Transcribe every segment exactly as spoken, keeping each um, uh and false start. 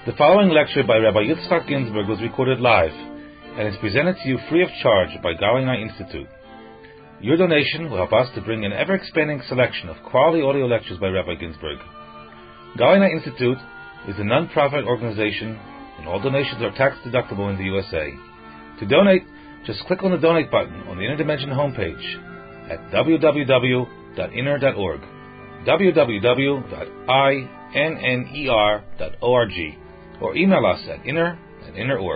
The following lecture by Rabbi Yitzchak Ginsburg was recorded live and is presented to you free of charge by Galinai Institute. Your donation will help us to bring an ever-expanding selection of quality audio lectures by Rabbi Ginsburg. Galinai Institute is a non-profit organization and all donations are tax-deductible in the U S A. To donate, just click on the donate button on the Inner Dimension homepage at w w w dot inner dot org, w w w dot inner dot org, or email us at inner at inner dot org.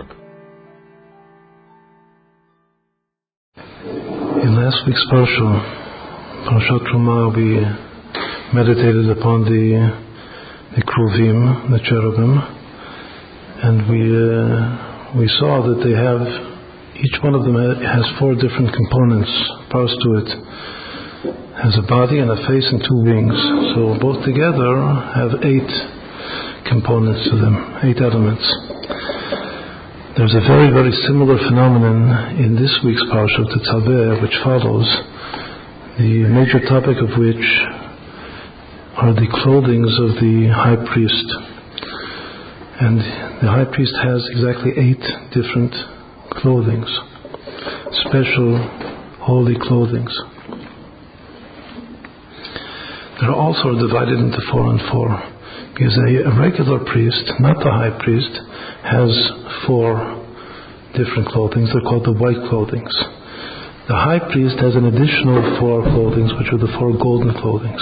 In last week's Parsha, Parashat Truma, we meditated upon the the Kruvim, the cherubim, and we uh, we saw that they have, each one of them has four different components, parts to it. Has a body and a face and two wings. So both together have eight components to them, eight elements. There's a very, very similar phenomenon in this week's Parsha, Tetzaveh, which follows, the major topic of which are the clothings of the high priest. And the high priest has exactly eight different clothings, special holy clothings. They're also divided into four and four. Because a, a regular priest, not the high priest, has four different clothings. They're called the white clothings. The high priest has an additional four clothings, which are the four golden clothings.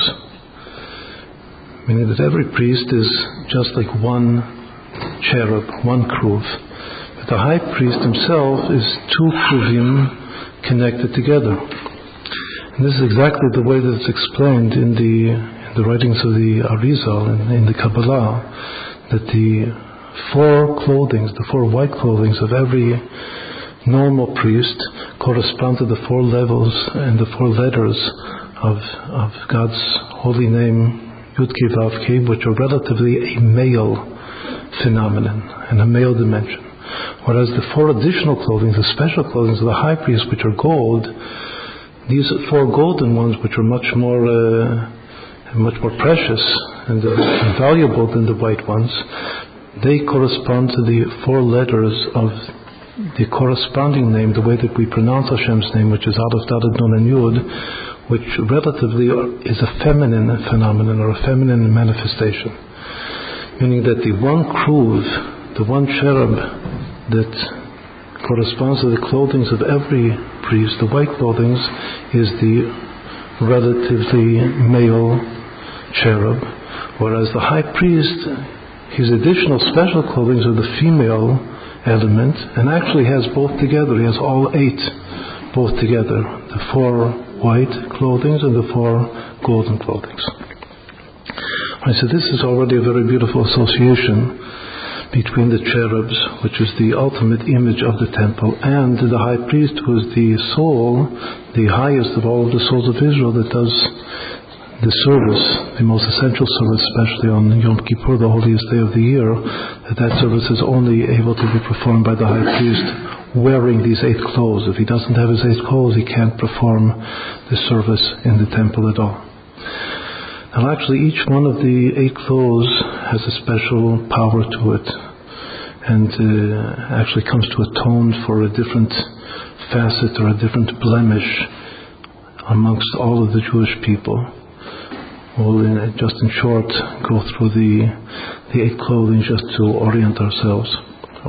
Meaning that every priest is just like one cherub, one kruv. But the high priest himself is two kruvim connected together. And this is exactly the way that it's explained in the, in the writings of the Arizal, in, in the Kabbalah, that the four clothings, the four white clothings of every normal priest correspond to the four levels and the four letters of, of God's holy name, Yud Kei Vav Kei, which are relatively a male phenomenon and a male dimension. Whereas the four additional clothing, the special clothing of the high priest, which are gold, these four golden ones, which are much more, uh, much more precious and uh, valuable than the white ones, they correspond to the four letters of the corresponding name, the way that we pronounce Hashem's name, which is Aleph, Dalet, Nun, and Yud, which relatively is a feminine phenomenon or a feminine manifestation. Meaning that the one kruv, the one cherub that corresponds to the clothings of every priest, the white clothings, is the relatively male cherub, whereas the high priest, his additional special clothings are the female element, and actually has both together. He has all eight both together, the four white clothings and the four golden clothings. Right, so this is already a very beautiful association between the cherubs, which is the ultimate image of the temple, and the high priest, who is the soul, the highest of all of the souls of Israel, that does the service, the most essential service, especially on Yom Kippur, the holiest day of the year, that that service is only able to be performed by the high priest wearing these eight clothes. If he doesn't have his eight clothes, he can't perform the service in the temple at all. Now actually each one of the eight clothes has a special power to it, and uh, actually comes to atone for a different facet or a different blemish amongst all of the Jewish people. We'll in, just in short go through the, the eight clothing just to orient ourselves. So,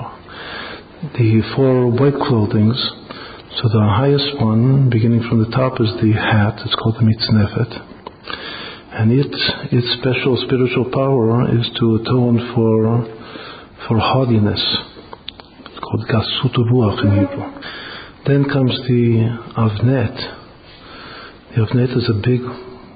the four white clothings, so the highest one, beginning from the top, is the hat. It's called the mitznefet. And its its special spiritual power is to atone for for haughtiness. It's called gasut ruach in Hebrew. Then comes the avnet. The avnet is a big,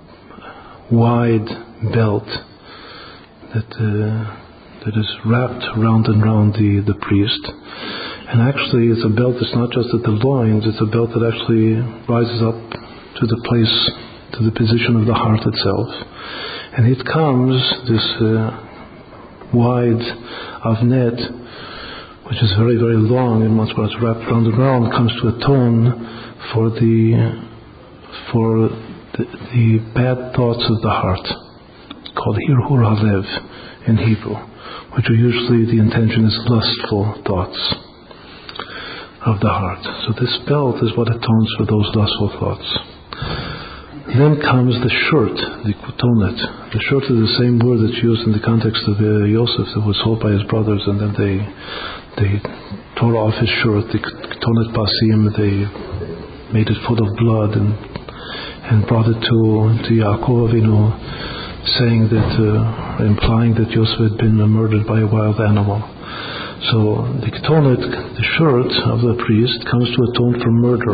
wide belt that uh, that is wrapped round and round the, the priest. And actually, it's a belt that's not just at the loins. It's a belt that actually rises up to the place, to the position of the heart itself. And it comes, this uh, wide avnet, which is very, very long, and once it's wrapped round and round, comes to atone for the for the, the bad thoughts of the heart. called Hirhur Halev in Hebrew, which are usually the intention is lustful thoughts of the heart. So this belt is what atones for those lustful thoughts. Then comes the shirt, the kutonet. The shirt is the same word that's used in the context of uh, Yosef, that was sold by his brothers, and then they they tore off his shirt, the kutonet pasim, they made it full of blood and and brought it to, to Yaakov Avinu, saying that, uh, implying that Yosef had been murdered by a wild animal. So the ketonet, the shirt of the priest, comes to atone for murder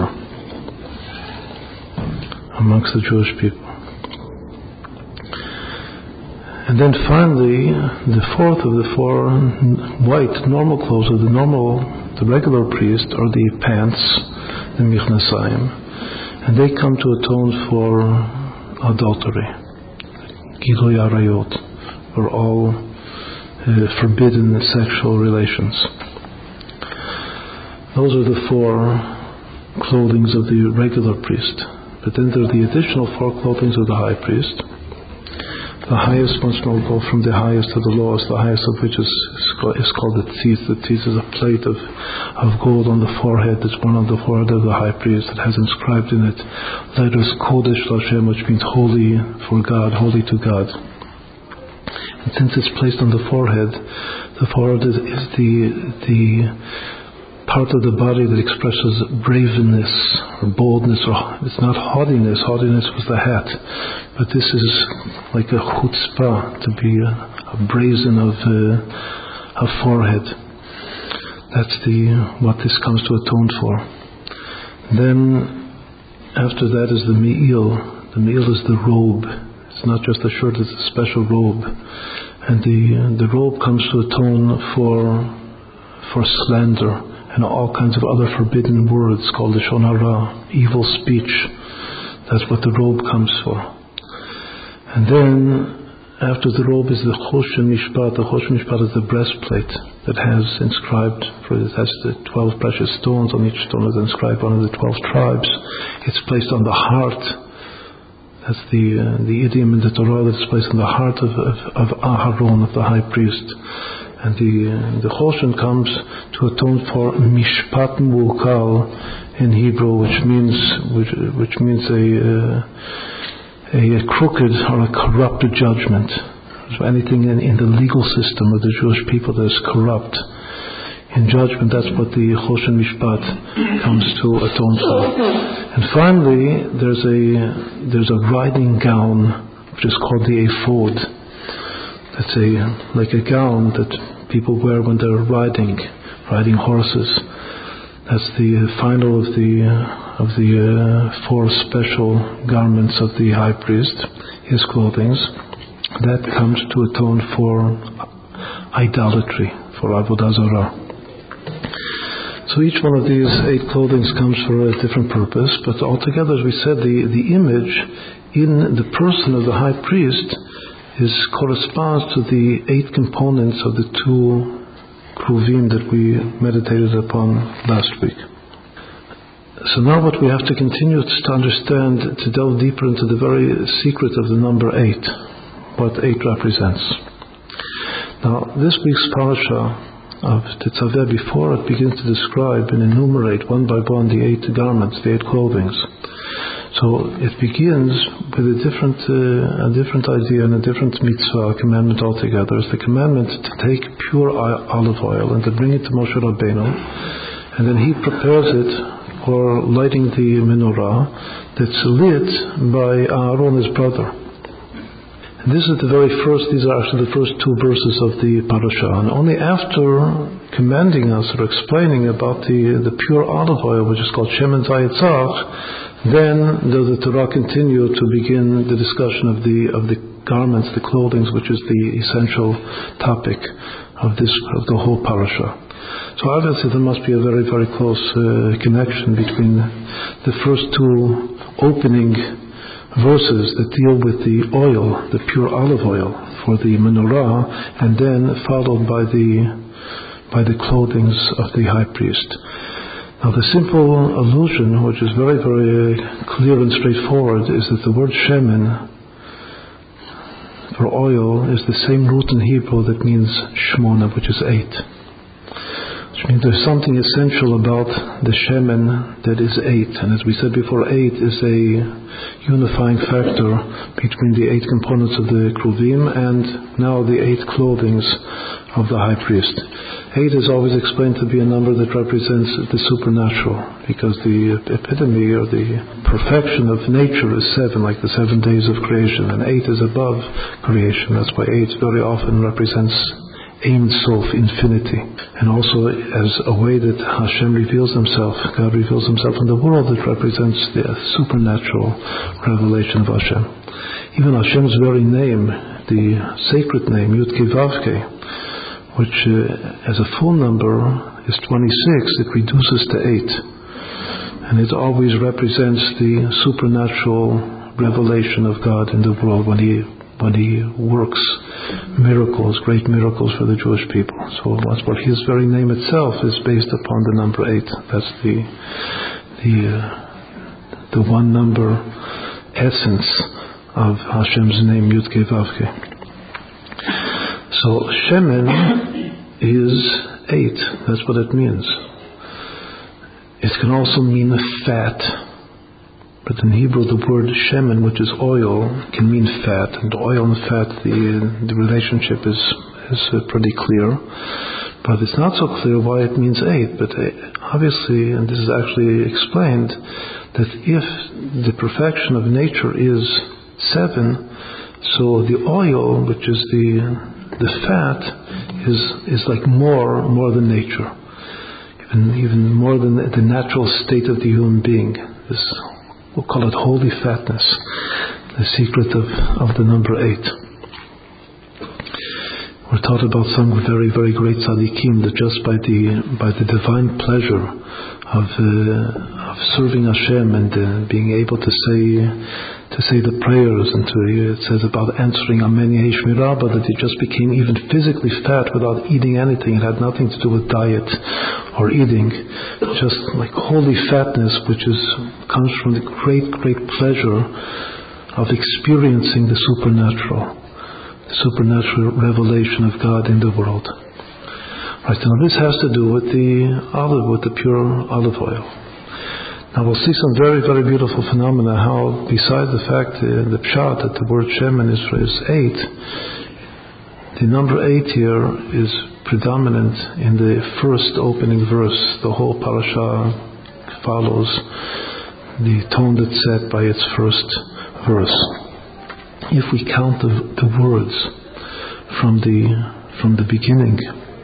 amongst the Jewish people. And then finally, the fourth of the four white normal clothes of the normal, the regular priest, are the pants, the michnasayim. And they come to atone for adultery, Giloy Arayot, for all uh, forbidden sexual relations. Those are the four clothings of the regular priest. But then there are the additional four clothings of the high priest. The highest must not go from the highest to the lowest, the highest of which is, is called the tzitz. The tzitz is a plate of, of gold on the forehead that's worn on the forehead of the high priest that has inscribed in it letters Kodesh Lashem, which means holy for God, holy to God. And since it's placed on the forehead, the forehead is, is the the part of the body that expresses bravenness or boldness, or it's not haughtiness. Haughtiness was the hat, but this is like a chutzpah, to be a, a brazen of uh, a forehead. That's the what this comes to atone for. Then after that is the me'il. The me'il is the robe. It's not just a shirt; it's a special robe, and the the robe comes to atone for for slander and all kinds of other forbidden words called the Lashon Hara, evil speech. That's what the robe comes for. And then, after the robe is the Choshen Mishpat. The Choshen Mishpat is the breastplate that has inscribed, for it has the twelve precious stones. On each stone is inscribed one of the twelve tribes. It's placed on the heart. That's the uh, the idiom in the Torah that is placed on the heart of, of, of Aharon, of the high priest. And the uh, the Choshen comes to atone for Mishpat Mukal in Hebrew, which means which which means a, uh, a a crooked or a corrupt judgment. So anything in, in the legal system of the Jewish people that is corrupt in judgment, that's what the Choshen Mishpat comes to atone for. And finally, there's a there's a riding gown which is called the ephod. That's a like a gown that people wear when they're riding, riding horses. That's the final of the uh, of the uh, four special garments of the high priest, his clothings. That comes to atone for idolatry, for avodah zarah. So each one of these eight clothings comes for a different purpose, but altogether, as we said, the the image in the person of the high priest is corresponds to the eight components of the two kruvim that we meditated upon last week. So now what we have to continue to understand, to delve deeper into the very secret of the number eight, what eight represents. Now, this week's parasha of Tetzaveh, before it begins to describe and enumerate one by one the eight garments, the eight clothings. So it begins with a different, uh, a different idea and a different mitzvah, a commandment altogether. It's the commandment to take pure olive oil and to bring it to Moshe Rabbeinu, and then he prepares it for lighting the menorah that's lit by Aaron, his brother. And this is the very first, these are actually the first two verses of the parasha. And only after commanding us or explaining about the, the pure olive oil, which is called Shemen Zayitzach, then does the Torah continue to begin the discussion of the of the garments, the clothing, which is the essential topic of this of the whole parasha. So obviously there must be a very, very close uh, connection between the first two opening verses that deal with the oil, the pure olive oil for the menorah, and then followed by the by the clothing of the high priest. Now the simple allusion, which is very, very clear and straightforward, is that the word shemen for oil is the same root in Hebrew that means shmona, which is eight. Which means there's something essential about the shemen that is eight. And as we said before, eight is a unifying factor between the eight components of the kruvim and now the eight clothings of the high priest. Eight is always explained to be a number that represents the supernatural, because the epitome or the perfection of nature is seven, like the seven days of creation, and eight is above creation. That's why eight very often represents Ein Sof, infinity, and also as a way that Hashem reveals Himself. God reveals Himself in the world that represents the supernatural revelation of Hashem. Even Hashem's very name, the sacred name Yud Kei Vav Kei, which uh, as a full number is twenty-six, it reduces to eight, and it always represents the supernatural revelation of God in the world when He when He works miracles, great miracles for the Jewish people. So that's what His very name itself is based upon, the number eight. That's the the uh, the one number essence of Hashem's name, Yud Kei Vav Kei. So shemen is eight. That's what it means. It can also mean fat. But in Hebrew, the word shemen, which is oil, can mean fat. And oil and fat, the the relationship is is pretty clear. But it's not so clear why it means eight. But obviously, and this is actually explained, that if the perfection of nature is seven, so the oil, which is the the fat, is is like more more than nature, even even more than the, the natural state of the human being. This, we'll call it holy fatness, the secret of, of the number eight. We're taught about some very, very great tzaddikim that just by the by the divine pleasure of uh, of serving Hashem and uh, being able to say to say the prayers, and to, it says about answering Amen Yehi Shmirabba, that they just became even physically fat without eating anything. It had nothing to do with diet or eating, just like holy fatness, which is comes from the great, great pleasure of experiencing the supernatural, the supernatural revelation of God in the world. Right, now this has to do with the olive, with the pure olive oil. Now we'll see some very, very beautiful phenomena, how besides the fact, uh, the pshat, that the word shemen is, is eight, the number eight here is predominant in the first opening verse. The whole parasha follows the tone that's set by its first verse. If we count the, the words from the from the beginning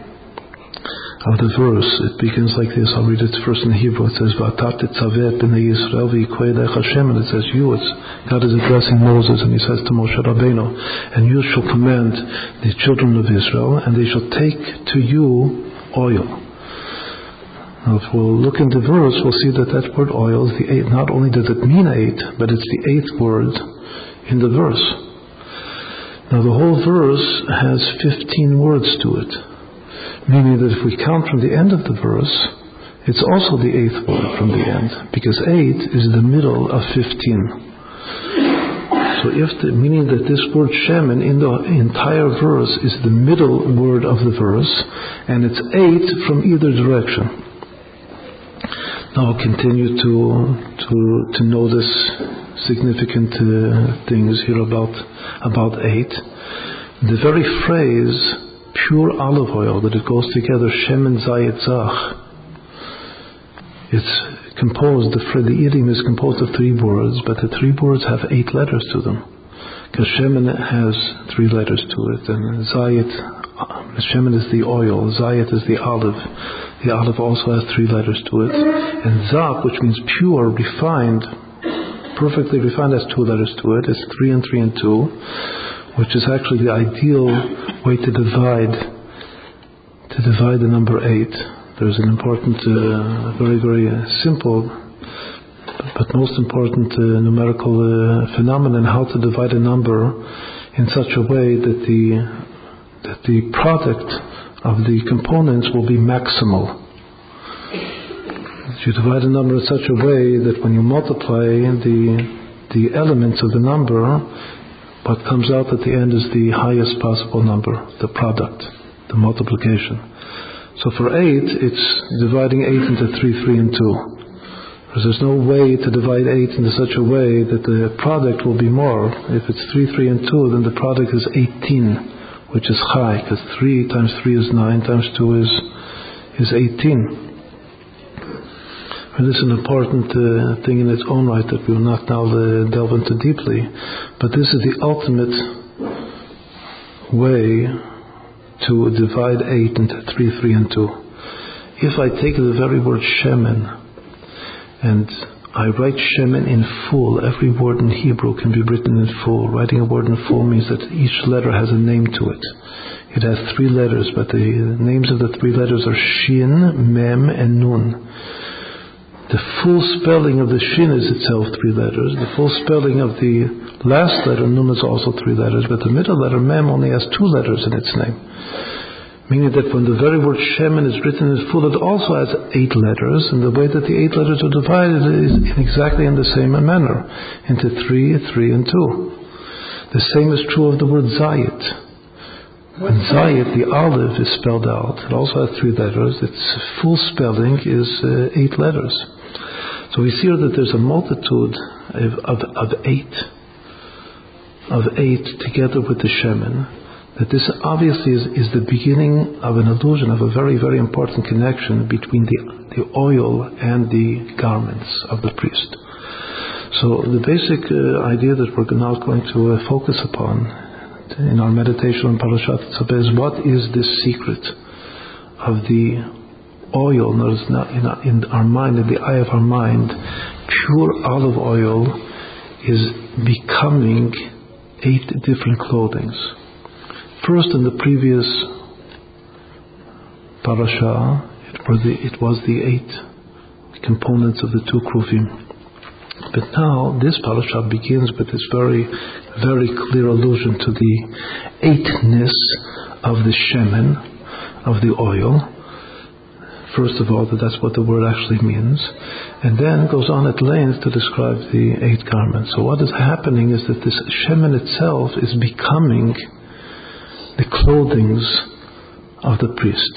of the verse, it begins like this. I'll read it first in Hebrew. It says, "V'atat tetzaveh b'nei Yisrael v'yikodeich Hashem," and it says, "You." It's, God is addressing Moses, and He says to Moshe Rabbeinu, "And you shall command the children of Israel, and they shall take to you oil." Now, if we'll look in the verse, we'll see that that word oil is the eight. Not only does it mean eight, but it's the eighth word in the verse. Now, the whole verse has fifteen words to it. Meaning that if we count from the end of the verse, it's also the eighth word from the end, because eight is the middle of fifteen. So if the, meaning that this word shemen in the entire verse is the middle word of the verse, and it's eight from either direction. Now we'll continue to to to notice significant uh, things here about about eight. The very phrase pure olive oil, that it goes together, shemen zayit zach, it's composed, the, the idiom is composed of three words, but the three words have eight letters to them, because shemen has three letters to it, and zayit, shemen is the oil, zayit is the olive, the olive also has three letters to it, and zach, which means pure, refined, perfectly refined, has two letters to it. It's three and three and two, which is actually the ideal way to divide to divide the number eight. There's an important, uh, very, very uh, simple, but most important uh, numerical uh, phenomenon, how to divide a number in such a way that the that the product of the components will be maximal. You divide a number in such a way that when you multiply the the elements of the number, what comes out at the end is the highest possible number, the product, the multiplication. So for eight, it's dividing eight into three, three, and two. Because there's no way to divide eight into such a way that the product will be more. If it's three, three, and two, then the product is eighteen, which is high, because three times three is nine, times two is, is eighteen. And this is an important uh, thing in its own right that we will not now uh, delve into deeply. But this is the ultimate way to divide eight into three, three, and two. If I take the very word shemen and I write shemen in full, every word in Hebrew can be written in full. Writing a word in full means that each letter has a name to it. It has three letters, but the names of the three letters are Shin, Mem, and Nun. The full spelling of the Shin is itself three letters. The full spelling of the last letter, Nun, is also three letters. But the middle letter, Mem, only has two letters in its name. Meaning that when the very word Shemen is written in full, it also has eight letters. And the way that the eight letters are divided is in exactly in the same manner. Into three, three, and two. The same is true of the word Zayit. When Zayit, the olive, is spelled out, it also has three letters. Its full spelling is uh, eight letters. So we see here that there's a multitude of, of, of eight, of eight together with the Shemen, that this obviously is, is the beginning of an illusion, of a very, very important connection between the, the oil and the garments of the priest. So the basic uh, idea that we're now going to uh, focus upon in our meditation on Parashat Tzabeh is what is this secret of the oil, notice now in our, in our mind, in the eye of our mind, pure olive oil is becoming eight different clothings. First, in the previous parasha, it was the, it was the eight components of the two kruvim. But now, this parasha begins with this very, very clear allusion to the eightness of the shemen, of the oil. First of all, that that's what the word actually means, and then goes on at length to describe the eight garments. So what is happening is that this shemen itself is becoming the clothings of the priest.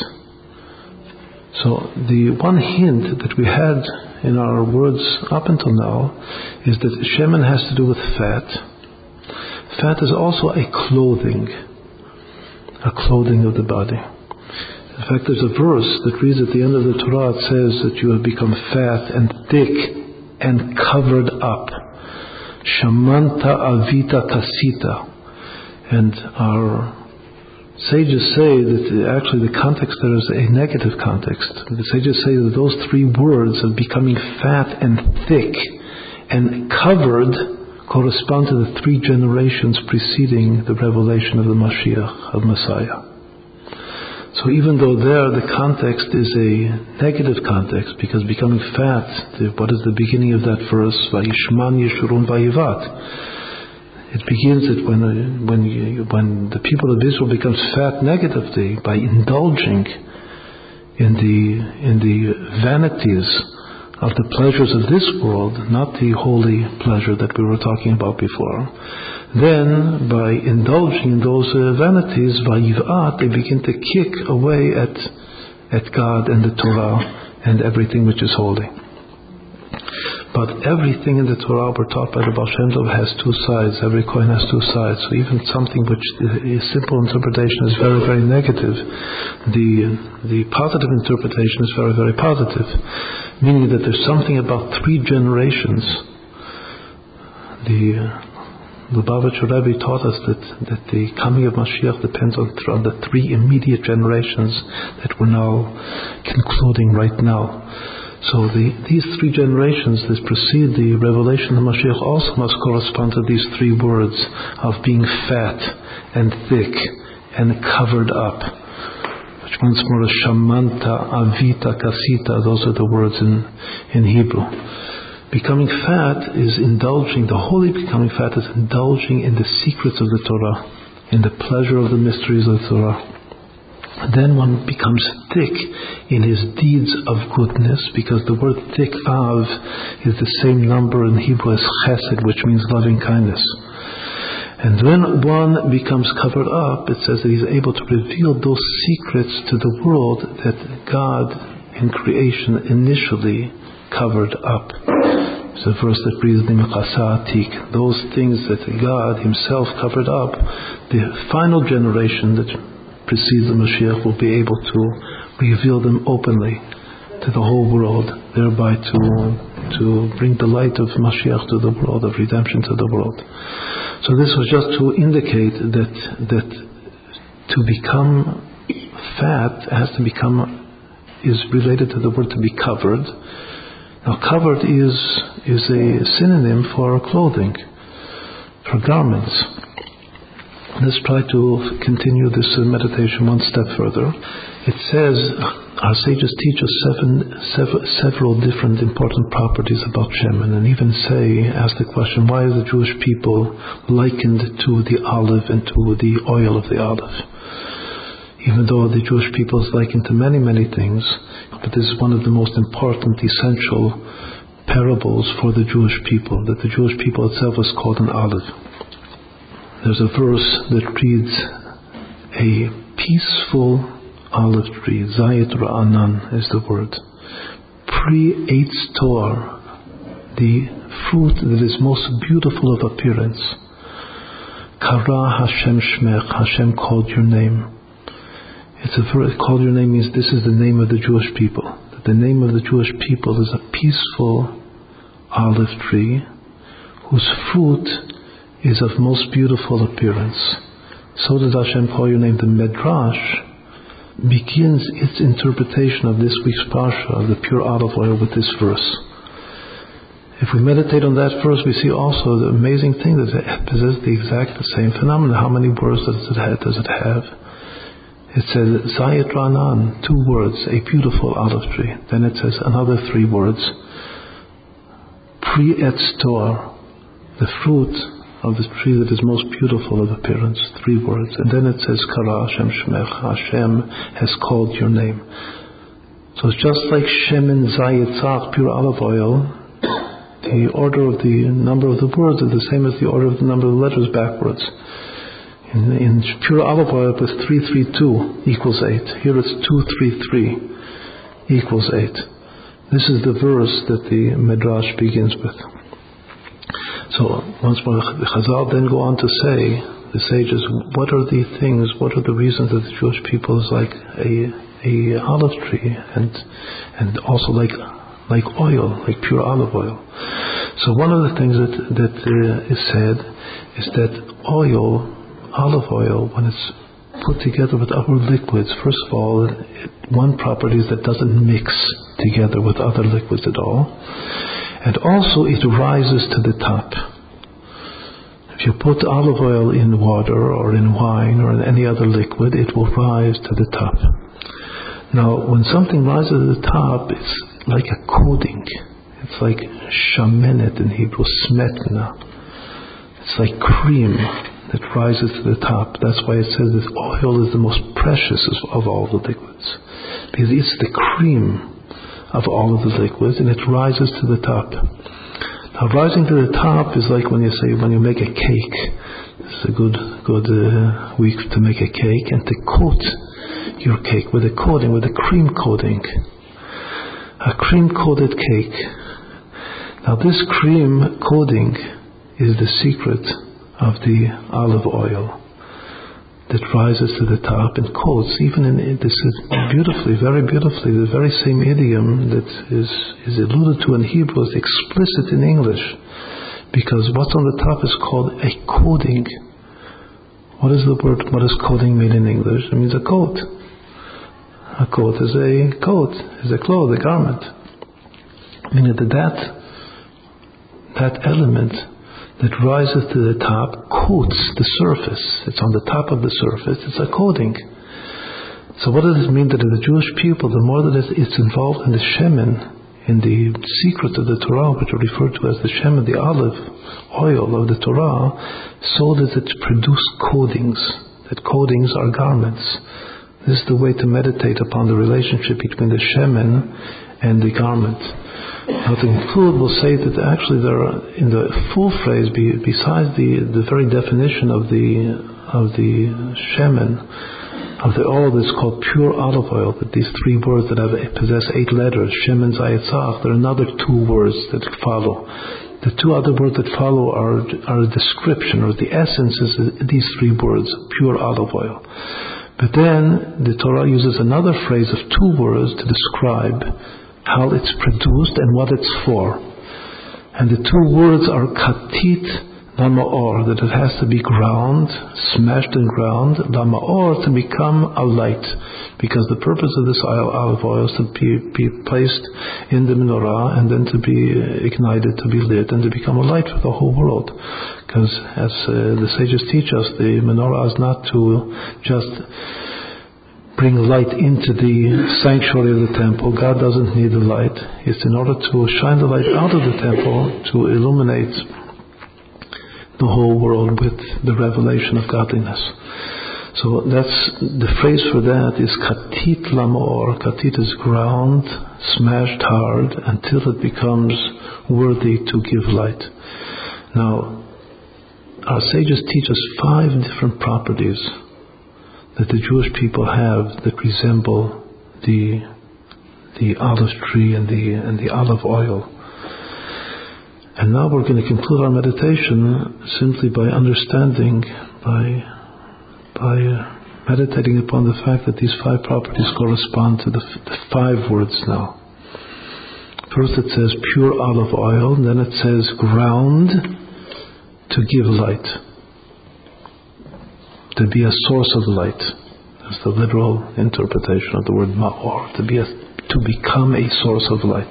So the one hint that we had in our words up until now is that shemen has to do with fat. Fat is also a clothing, a clothing of the body. In fact, there's a verse that reads at the end of the Torah, it says that you have become fat and thick and covered up. Shamanta avita kasita. And our sages say that actually the context there is a negative context. The sages say that those three words of becoming fat and thick and covered correspond to the three generations preceding the revelation of the Mashiach, of Messiah. So even though there the context is a negative context, because becoming fat, what is the beginning of that verse? Vayishman Yeshurun Vayivat. It begins that when when you, when the people of Israel becomes fat negatively by indulging in the in the vanities of the pleasures of this world, not the holy pleasure that we were talking about before. Then, by indulging in those uh, vanities, by Yivat, they begin to kick away at at God and the Torah and everything which is holy. But everything in the Torah we're taught by the Baal Shem Tov has two sides. Every coin has two sides. So even something which is simple interpretation is very, very negative, the the positive interpretation is very, very positive. Meaning that there's something about three generations. The Lubavitcher Rebbe taught us that, that the coming of Mashiach depends on, on the three immediate generations that we're now concluding right now. So the, these three generations that precede the revelation of Mashiach also must correspond to these three words of being fat and thick and covered up, which once more is Shamanta, Avita, Kasita. Those are the words in, in Hebrew. Becoming fat is indulging, the holy becoming fat is indulging in the secrets of the Torah, in the pleasure of the mysteries of the Torah. Then one becomes thick in his deeds of goodness, because the word thick, Av, is the same number in Hebrew as Chesed, which means loving kindness. And when one becomes covered up, it says that he's able to reveal those secrets to the world that God in creation initially covered up. It's a verse that reads, those things that God himself covered up, the final generation that precedes the Mashiach will be able to reveal them openly to the whole world, thereby to to bring the light of Mashiach to the world, of redemption to the world. So this was just to indicate that that to become fat has to become is related to the word to be covered. Now, covered is is a synonym for clothing, for garments. Let's try to continue this uh, meditation one step further. It says, our sages teach us seven, sev- several different important properties about Shemen, and even say, ask the question, why are the Jewish people likened to the olive and to the oil of the olive? Even though the Jewish people is likened to many, many things, but this is one of the most important, essential parables for the Jewish people, that the Jewish people itself is called an olive. There's a verse that reads, a peaceful olive tree, Zayit Ra'anan is the word, pre-Eitz Tor, the fruit that is most beautiful of appearance. Kara Hashem Shmech, Hashem called your name. It's a verse, called your name means this is the name of the Jewish people. The name of the Jewish people is a peaceful olive tree whose fruit is of most beautiful appearance. So does Hashem call your name. The Midrash begins its interpretation of this week's Parsha, of the pure olive oil, with this verse. If we meditate on that verse, we see also the amazing thing that it possesses the exact the same phenomenon. How many words does it have? Does it have? It says, Zayit Ra'anan, two words, a beautiful olive tree. Then it says another three words, Pre-Eitz Tor, the fruit of the tree that is most beautiful of appearance, three words. And then it says, Kara Hashem Shmech, Hashem has called your name. So it's just like Shemen Zayit Tzach, pure olive oil, the order of the number of the words is the same as the order of the number of the letters backwards. In, in pure olive oil, it was three three two equals eight. Here it's two three three equals eight. This is the verse that the Midrash begins with. So once more, the Chazal then go on to say, the sages, what are the things, what are the reasons that the Jewish people is like a a olive tree, and and also like like oil, like pure olive oil. So one of the things that that uh, is said is that oil, olive oil, when it's put together with other liquids, first of all, it, one property is that it doesn't mix together with other liquids at all. And also it rises to the top. If you put olive oil in water or in wine or in any other liquid, it will rise to the top. Now, when something rises to the top, it's like a coating. It's like shamenet in Hebrew, smetna. It's like cream that rises to the top. That's why it says this oil is the most precious of all the liquids, because it's the cream of all of the liquids, and it rises to the top. Now, rising to the top is like when you say, when you make a cake. It's a good good uh, week to make a cake and to coat your cake with a coating, with a cream coating. A cream-coated cake. Now, this cream coating is the secret of the olive oil that rises to the top and coats. Even in this is beautifully, very beautifully, the very same idiom that is is alluded to in Hebrew is explicit in English, because what's on the top is called a coating. What is the word? What does coating mean in English? It means a coat. A coat is a coat, is a cloth, a garment. Meaning that that, that element that rises to the top coats the surface. It's on the top of the surface. It's a coating. So what does it mean that the Jewish people, the more that it's involved in the shemen, in the secret of the Torah, which are referred to as the shemen, the olive oil of the Torah, so does it produce coatings. That coatings are garments. This is the way to meditate upon the relationship between the shemen and the garment. Now to conclude, we'll say that actually there are, in the full phrase, be, besides the, the very definition of the of the shemen, of the oil that's called pure olive oil, that these three words that have, possess eight letters, shemen, zayit, tzach, there are another two words that follow. The two other words that follow are, are a description, or the essence is these three words, pure olive oil. But then the Torah uses another phrase of two words to describe how it's produced and what it's for. And the two words are katit lamaor, that it has to be ground, smashed and ground, lamaor, to become a light. Because the purpose of this olive oil is to be, be placed in the menorah and then to be ignited, to be lit, and to become a light for the whole world. Because as uh, the sages teach us, the menorah is not to just bring light into the sanctuary of the temple. God doesn't need the light. It's in order to shine the light out of the temple to illuminate the whole world with the revelation of godliness. So that's the phrase for that is katit lamor. Katit is ground, smashed hard until it becomes worthy to give light. Now, our sages teach us five different properties that the Jewish people have that resemble the the olive tree and the and the olive oil. And now we're going to conclude our meditation simply by understanding, by by uh, meditating upon the fact that these five properties correspond to the, f- the five words now. First it says pure olive oil, and then it says ground to give light, to be a source of light. That's the literal interpretation of the word ma'or, to be a, to become a source of light.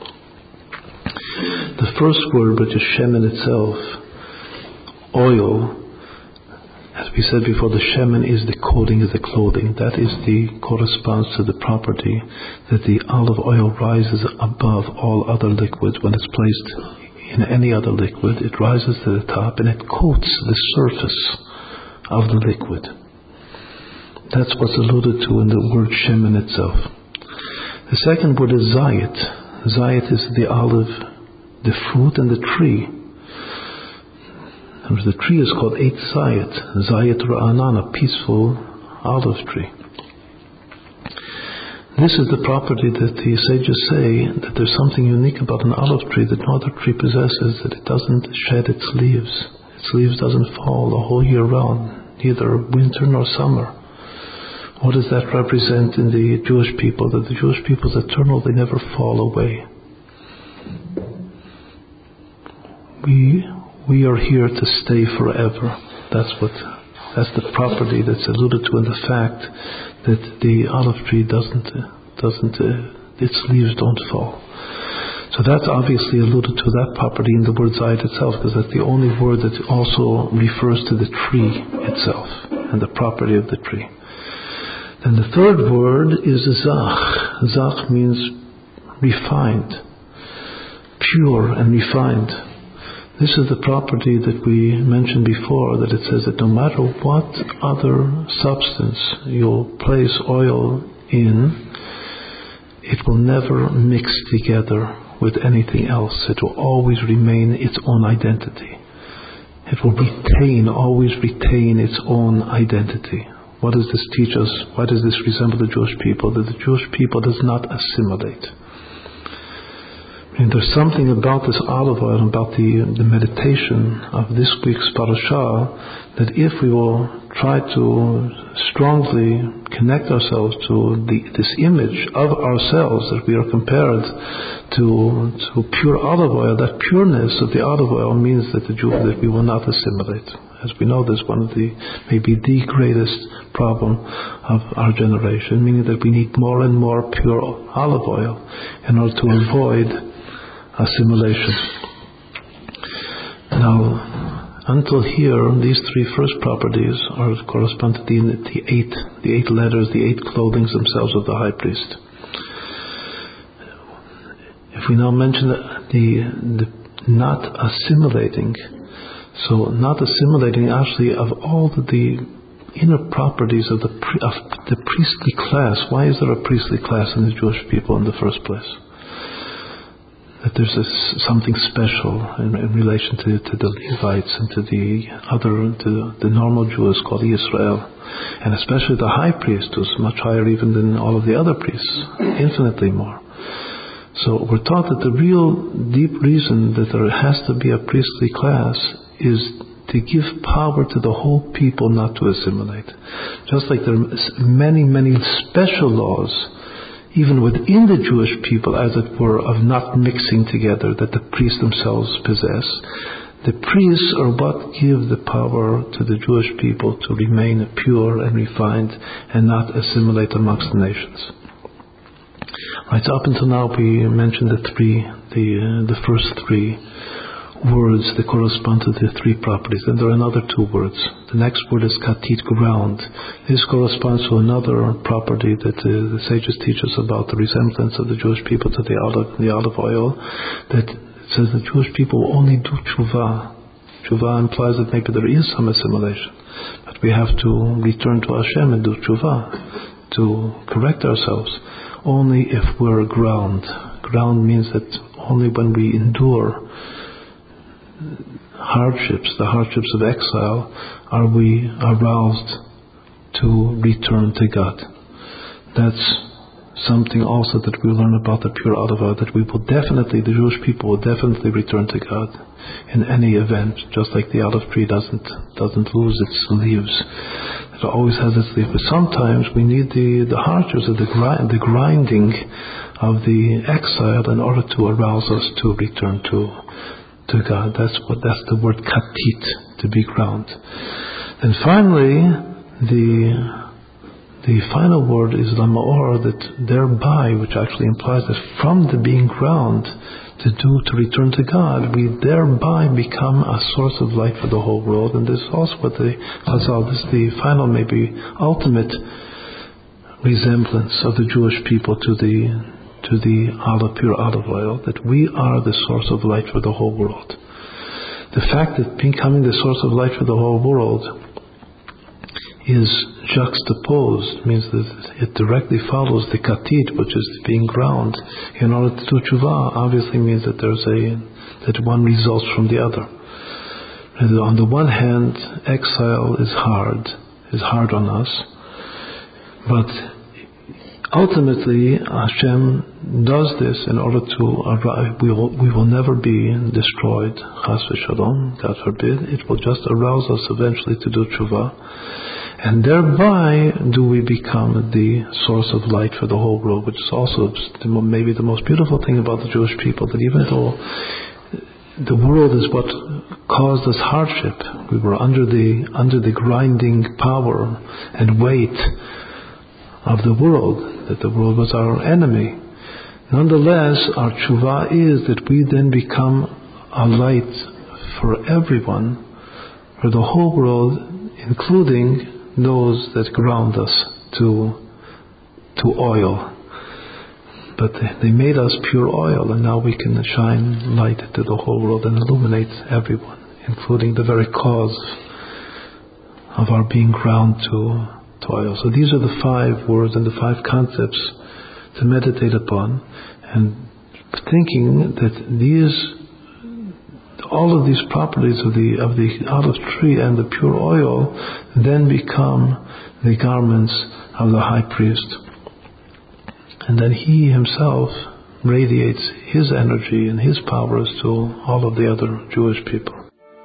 The first word, which is shemen itself, oil, as we said before, the shemen is the coating, is the clothing. That is the corresponds to the property that the olive oil rises above all other liquids. When it's placed in any other liquid, it rises to the top and it coats the surface of the liquid. That's what's alluded to in the word shemen itself. The second word is zayit. Zayit is the olive, the fruit and the tree. The tree is called Eit Zayit, Zayit Ra'anan, a peaceful olive tree. This is the property that the sages say that there's something unique about an olive tree that no other tree possesses, that it doesn't shed its leaves. Its leaves doesn't fall the whole year round, neither winter nor summer. What does that represent in the Jewish people? That the Jewish people is eternal, they never fall away. We we are here to stay forever. That's what that's the property that's alluded to in the fact that the olive tree doesn't doesn't uh, its leaves don't fall. So that's obviously alluded to that property in the word zayit itself, because that's the only word that also refers to the tree itself and the property of the tree. Then the third word is zach. Zach means refined, pure and refined. This is the property that we mentioned before, that it says that no matter what other substance you'll place oil in, it will never mix together with anything else. It will always remain its own identity. It will retain, always retain its own identity. What does this teach us? Why does this resemble the Jewish people? That the Jewish people does not assimilate. And there's something about this olive oil, about the, the meditation of this week's parashah, that if we will try to strongly connect ourselves to the, this image of ourselves, that we are compared to, to pure olive oil, that pureness of the olive oil means that the Jew, that we will not assimilate. As we know, this one of the, maybe the greatest problem of our generation, meaning that we need more and more pure olive oil in order to avoid assimilation. Now, until here, these three first properties are correspond to the, the eight, the eight letters, the eight clothings themselves of the high priest. If we now mention the, the, the not assimilating, so not assimilating actually of all the, the inner properties of the of the priestly class. Why is there a priestly class in the Jewish people in the first place? that there's a, something special in, in relation to, to the Levites and to the other, to the normal Jews called Israel, and especially the high priest, who's much higher even than all of the other priests, infinitely more. So we're taught that the real deep reason that there has to be a priestly class is to give power to the whole people not to assimilate. Just like there are many, many special laws, even within the Jewish people, as it were, of not mixing together, that the priests themselves possess. The priests are what give the power to the Jewish people to remain pure and refined and not assimilate amongst the nations. Right, so up until now we mentioned the three, the uh, the first three words that correspond to the three properties. And there are another two words. The next word is katit, ground. This corresponds to another property that uh, the sages teach us about, the resemblance of the Jewish people to the olive, the olive oil, that it says the Jewish people will only do tshuva. Tshuva implies that maybe there is some assimilation, but we have to return to Hashem and do tshuva, to correct ourselves, only if we're ground. Ground means that only when we endure hardships, the hardships of exile, are we aroused to return to God. That's something also that we learn about the pure olive oil, that we will definitely, the Jewish people will definitely return to God in any event, just like the olive tree doesn't doesn't lose its leaves. It always has its leaves. But sometimes we need the, the hardships of the, grind, the grinding of the exile in order to arouse us to return to to God. That's what that's the word katit, to be ground. And finally, the the final word is lamaor, that thereby, which actually implies that from the being ground to do to return to God, we thereby become a source of light for the whole world. And this is also what the Chazal, this is the final, maybe ultimate resemblance of the Jewish people to the to the olive, pure olive oil, that we are the source of light for the whole world. The fact that becoming the source of light for the whole world is juxtaposed, means that it directly follows the katit, which is being ground. In order to do tshuva, obviously means that there's a that one results from the other. And on the one hand, exile is hard, is hard on us, but ultimately, Hashem does this in order to arrive. We will, we will never be destroyed, chas v'shalom, God forbid. It will just arouse us eventually to do tshuva. And thereby do we become the source of light for the whole world, which is also maybe the most beautiful thing about the Jewish people, that even though the world is what caused us hardship, we were under the under the grinding power and weight of the world, that the world was our enemy. Nonetheless, our tshuva is that we then become a light for everyone, for the whole world, including those that ground us to to oil. But they made us pure oil, and now we can shine light to the whole world and illuminate everyone, including the very cause of our being ground to oil. So these are the five words and the five concepts to meditate upon, and thinking that these, all of these properties of the of the olive tree and the pure oil then become the garments of the high priest, and then he himself radiates his energy and his powers to all of the other Jewish people.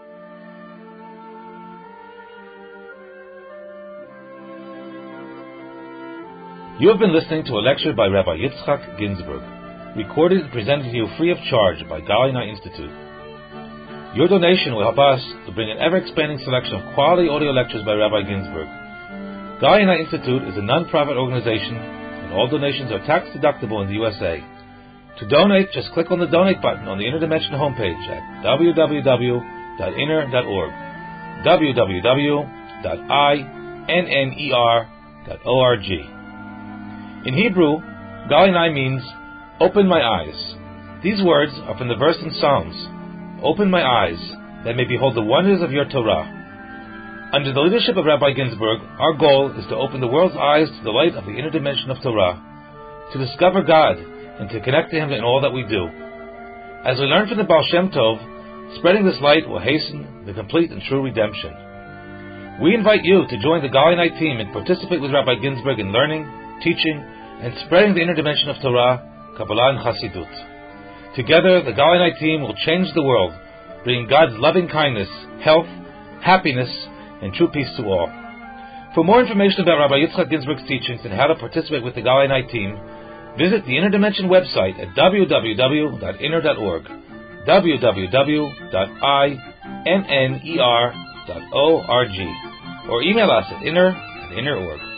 You have been listening to a lecture by Rabbi Yitzchak Ginsburg, recorded and presented to you free of charge by Galina Institute. Your donation will help us to bring an ever-expanding selection of quality audio lectures by Rabbi Ginsburg. Galina Institute is a non-profit organization, and all donations are tax-deductible in the U S A. To donate, just click on the Donate button on the Interdimension homepage at w w w dot inner dot org, w w w dot inner dot org. In Hebrew, Galinai means, open my eyes. These words are from the verse in Psalms, open my eyes, that I may behold the wonders of your Torah. Under the leadership of Rabbi Ginsburg, our goal is to open the world's eyes to the light of the inner dimension of Torah, to discover God, and to connect to Him in all that we do. As we learn from the Baal Shem Tov, spreading this light will hasten the complete and true redemption. We invite you to join the Galilei Night team and participate with Rabbi Ginsburg in learning, teaching, and spreading the inner dimension of Torah, Kabbalah, and Hasidut. Together, the Galilei Night team will change the world, bringing God's loving kindness, health, happiness, and true peace to all. For more information about Rabbi Yitzchak Ginsburg's teachings and how to participate with the Galilei Night team, visit the Inner Dimension website at w w w dot inner dot org, w w w dot inner dot org, or email us at inner at inner dot org.